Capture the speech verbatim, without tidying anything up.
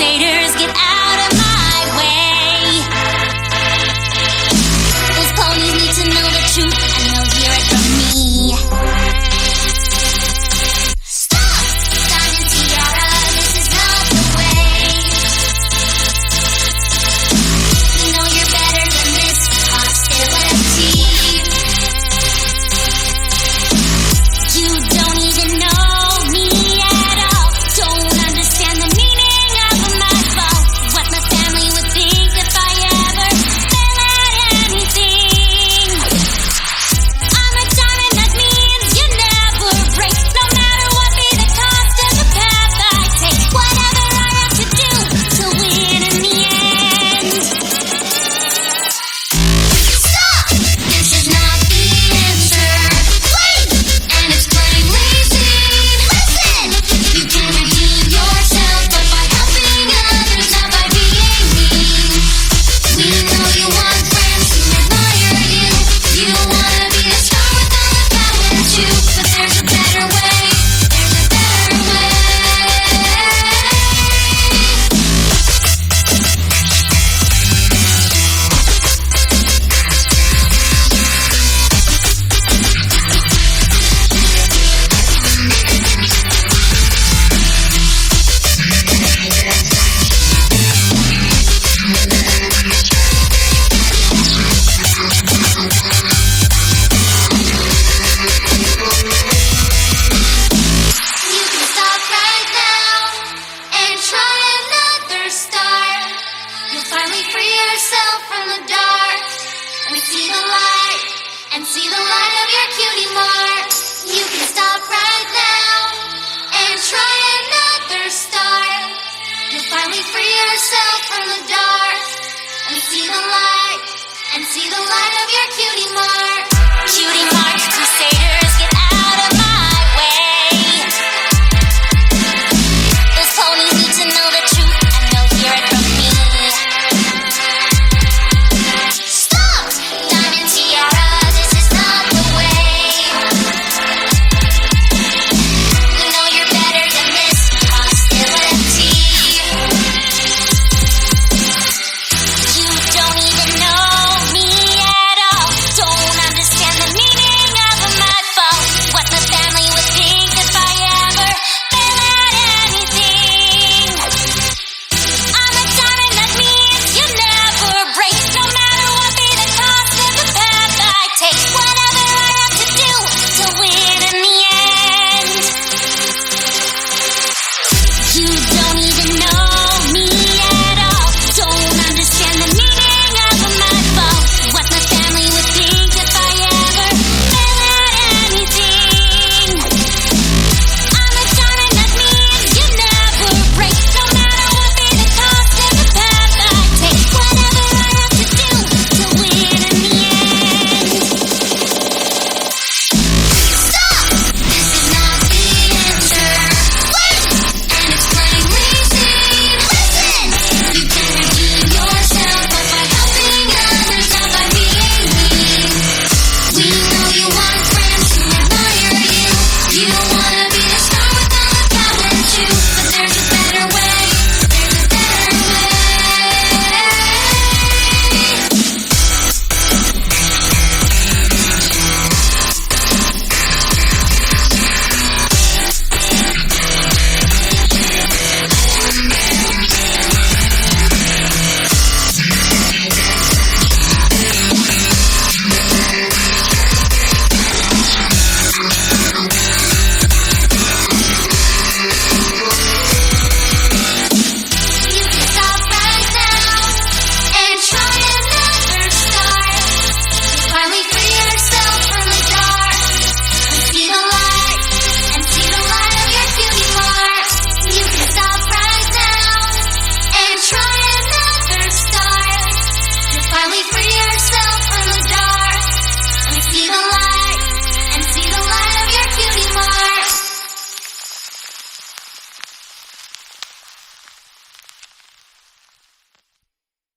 haters, get out of my way. Those ponies need to know the truth, and they'll hear it from me. Stop! Diamond Tiara, this is not the way. You know you're better than this hostility. You don't even know me at all. Don't understand the meaning of my fall. What my family would think if I ever fail at anything. I'm a diamond, that means you never break. No matter what be the cost of the path I take. Whatever I have to do to win in the end. Stop! This is not the answer. Wait! And it's plainly seen. Listen! You can redeem yourself, but by helping others, not by being mean. We know you want friends who admire you. You wanna be a star with all the power too. But there's a better way. There's a better way. You can stop right now and try another start. You'll finally free yourself from the dark and see the light, and see the light of your cutie mark. You can stop right now and try another start. You'll finally free yourself from the dark and see the light, and see the light of your cutie mark.